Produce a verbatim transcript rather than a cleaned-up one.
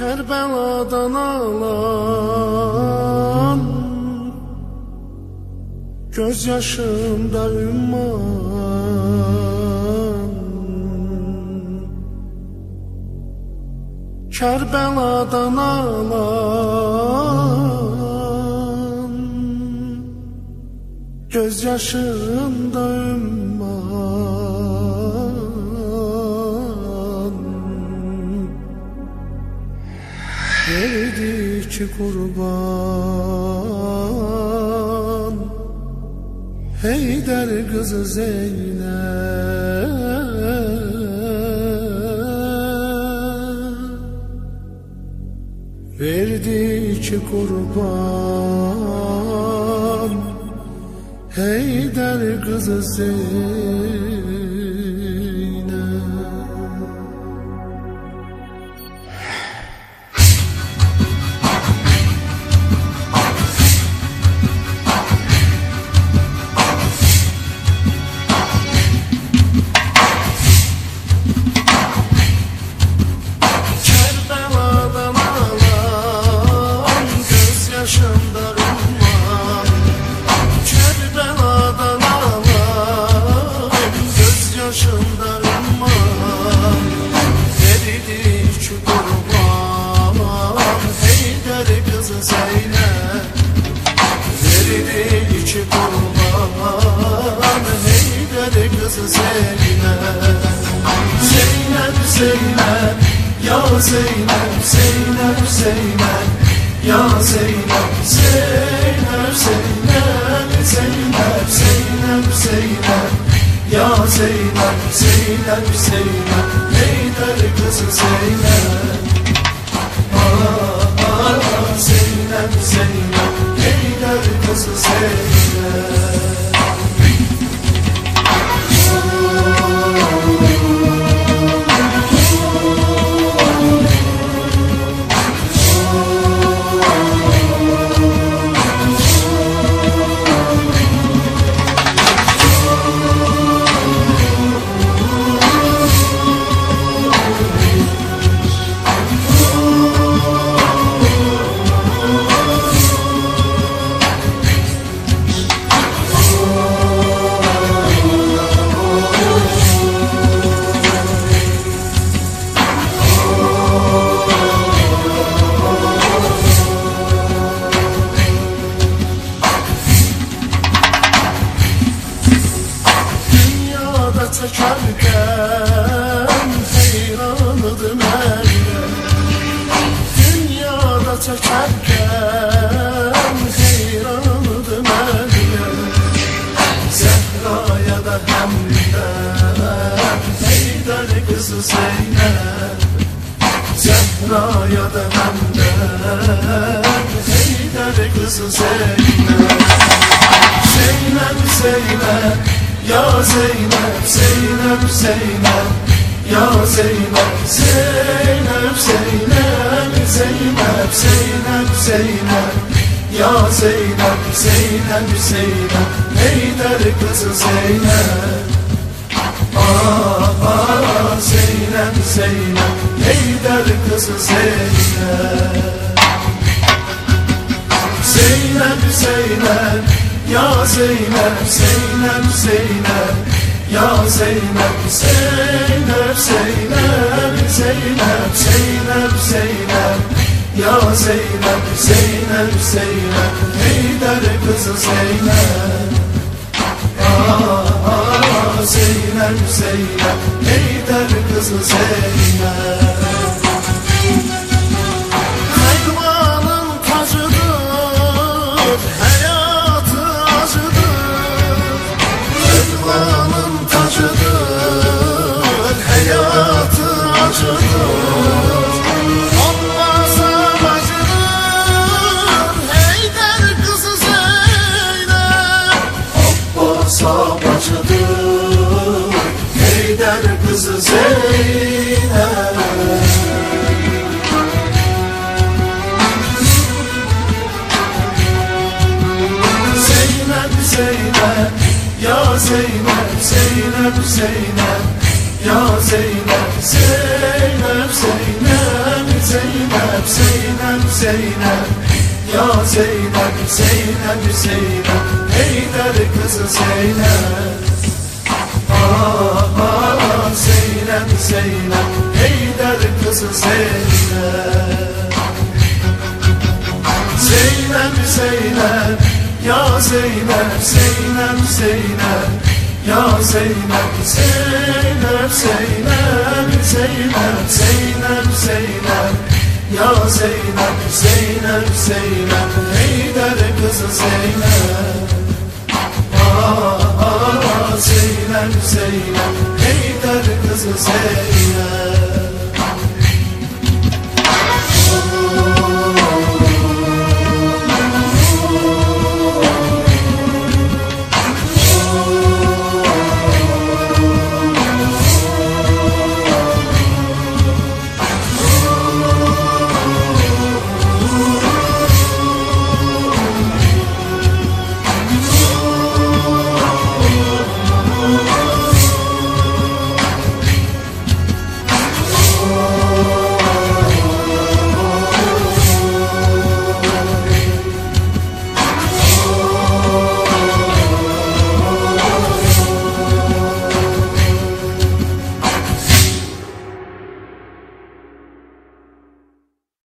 Kerbeladan ağlan göz yaşımda ümman. Kerbeladan ağlan göz yaşımda ümman. Verdi ki kurban Heydər kızı Zeynep, verdi ki kurban Heydər kızı Zeynep. Zeynep, ya Zeynep, Zeynep, Zeynep, ya Zeynep, Zeynep, Zeynep, Zeynep, Zeynep, Zeynep, ya Zeynep, Zeynep, Zeynep, Heydər kızı Zeynep. Ah, ah, Zeynep, Zeynep, Heydər kızı Zeynep. Çekerken heyranıdım elle, dünyada çekerken heyranıdım elle. Zehra'ya da hem de Heydər kızı Zeynep, Zehra'ya da hem de Heydər kızı Zeynep. Zeynep, Zeynep, ya Zeynep, Zeynep, Zeynep, ya Zeynep, Zeynep, Zeynep, Zeynep, Zeynep, Zeynep, ya Zeynep, Zeynep, Zeynep, Heydər kızı Zeynep. Ah, ah, Zeynep, Zeynep, Heydər kızı Zeynep. Zeynep, Zeynep, ya Zeynep, Zeynep, Zeynep, ya Zeynep, Zeynep, Zeynep, Zeynep, Zeynep, Zeynep, ya Zeynep, Zeynep, Zeynep, Heydər kızı Zeynep. Ah, ah, Zeynep, Zeynep, Heydər kızı Zeynep. Hayvanın tacıdır, hayatı acıdır. Hayvanın tacıdır, hayatı acıdır. Olmazsa bacıdır, Heydər kızı Zeynep. Olmazsa bacıdır, Heydər kızı Zeynep. Zeynep, Zeynep, ya Zeynep, Zeynep, Zeynep, ya Zeynep, Zeynep, Zeynep, Zeynep, Zeynep, Zeynep, Zeynep. Ya Zeynep, Zeynep, Zeynep. Heydər kızı Zeynep. Ah, ah, Zeynep, Zeynep. Heydər kızı Zeynep. Zeynep, Zeynep. Ya Zeynep, Zeynep, Zeynep. Ya Zeynep, Zeynep, Zeynep, Zeynep, Zeynep, Zeynep. Ya Zeynep, Zeynep, Zeynep. Heydər kızı Zeynep. Ah, ah, Zeynep, Zeynep. Heydər kızı Zeynep.